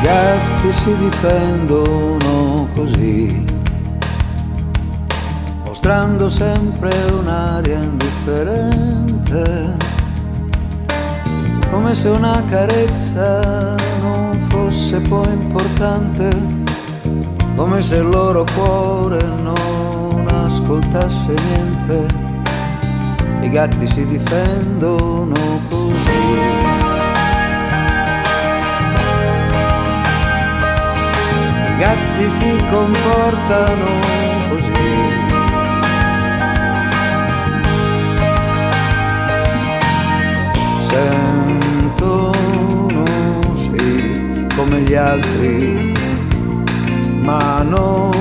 gatti si difendono così, mostrando sempre un'aria indifferente, come se una carezza non fosse poi importante, come se il loro cuore non ascoltasse niente. I gatti si difendono così. I gatti si comportano così. Sentono sì come gli altri, ma non